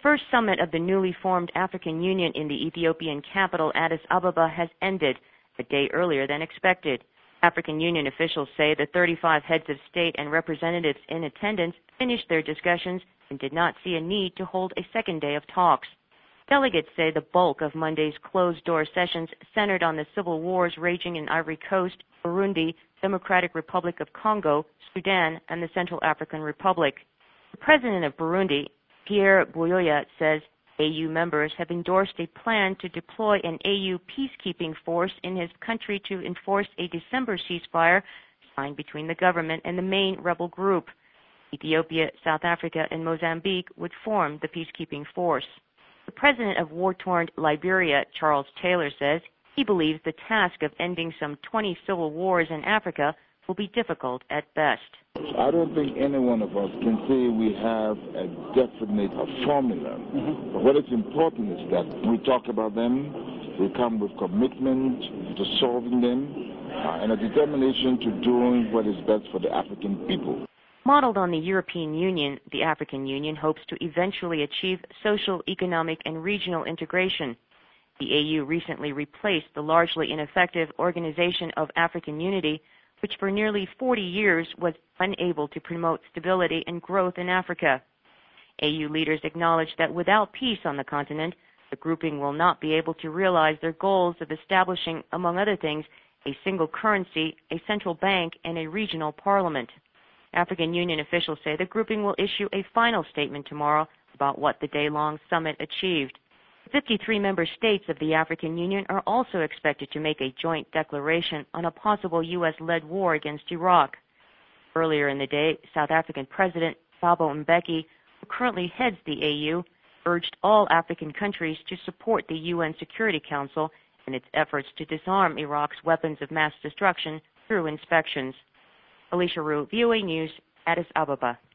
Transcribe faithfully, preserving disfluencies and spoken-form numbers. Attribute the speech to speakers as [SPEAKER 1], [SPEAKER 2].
[SPEAKER 1] first summit of the newly formed African Union in the Ethiopian capital, Addis Ababa, has ended a day earlier than expected. African Union officials say the thirty-five heads of state and representatives in attendance finished their discussions and did not see a need to hold a second day of talks. Delegates say the bulk of Monday's closed-door sessions centered on the civil wars raging in Ivory Coast, Burundi, Democratic Republic of Congo, Sudan, and the Central African Republic. The president of Burundi, Pierre Buyoya, says A U members have endorsed a plan to deploy an A U peacekeeping force in his country to enforce a December ceasefire signed between the government and the main rebel group. Ethiopia, South Africa, and Mozambique would form the peacekeeping force. The president of war-torn Liberia, Charles Taylor, says he believes the task of ending some twenty civil wars in Africa will be difficult at best.
[SPEAKER 2] I don't think any one of us can say we have a definite formula. Mm-hmm. But what is important is that we talk about them, we come with commitment to solving them, uh, and a determination to doing what is best for the African people.
[SPEAKER 1] Modeled on the European Union, the African Union hopes to eventually achieve social, economic, and regional integration. The A U recently replaced the largely ineffective Organization of African Unity, which for nearly forty years was unable to promote stability and growth in Africa. A U leaders acknowledge that without peace on the continent, the grouping will not be able to realize their goals of establishing, among other things, a single currency, a central bank, and a regional parliament. African Union officials say the grouping will issue a final statement tomorrow about what the day-long summit achieved. fifty-three member states of the African Union are also expected to make a joint declaration on a possible U S-led war against Iraq. Earlier in the day, South African President Thabo Mbeki, who currently heads the A U, urged all African countries to support the U N Security Council in its efforts to disarm Iraq's weapons of mass destruction through inspections. Alicia Rue, V O A News, Addis Ababa.